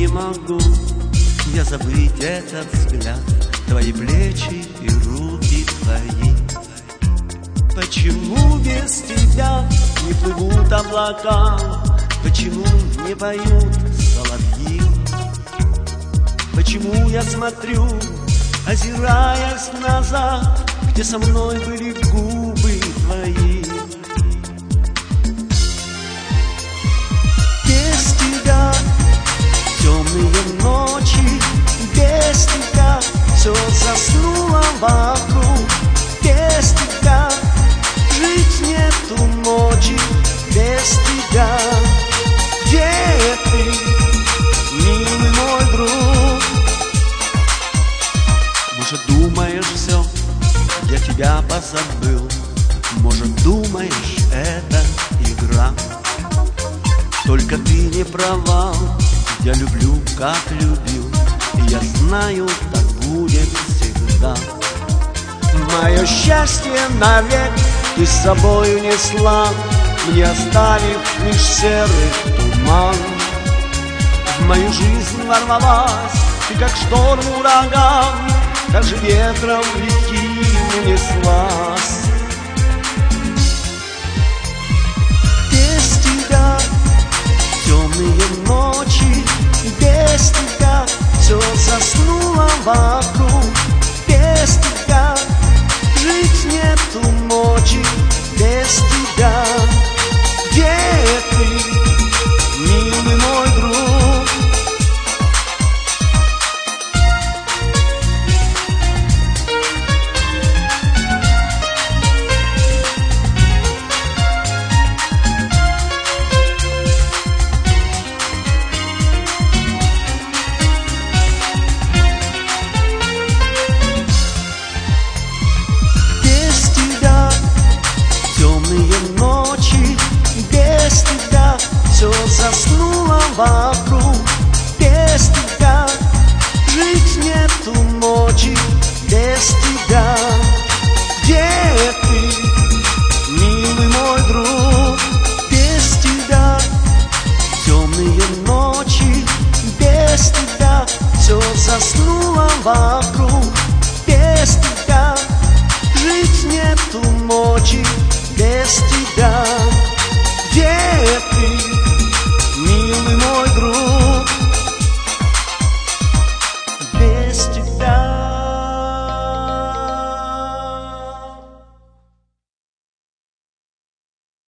не могу я забыть этот взгляд, твои плечи и руки твои. Почему без тебя не плывут облака? Почему не поют соловьи? Почему я смотрю, озираясь назад, где со мной были губы твои? Без тебя темные ночи, без тебя все заснуло вокруг. Без тебя жить нету ночи, без тебя. Где ты, милый мой друг? Может, думаешь, все, я тебя позабыл? Может, думаешь, это игра? Только ты не права, я люблю, как любил, и я знаю, так будет всегда. Мое счастье навек ты с собой унесла, мне оставив лишь серый туман. В мою жизнь ворвалась ты, как шторм, ураган, как же ветром лихим унеслась. Без тебя темные ночи, без тебя все заснуло вокруг. Без тебя жить нету ночи, без тебя. Где ты, милый мой друг? Все заснуло вокруг. Без тебя жить нету ночи, без тебя. Где ты, милый мой друг? Без тебя темные ночи, без тебя все заснуло вокруг. Без тебя жить нету ночи, без тебя.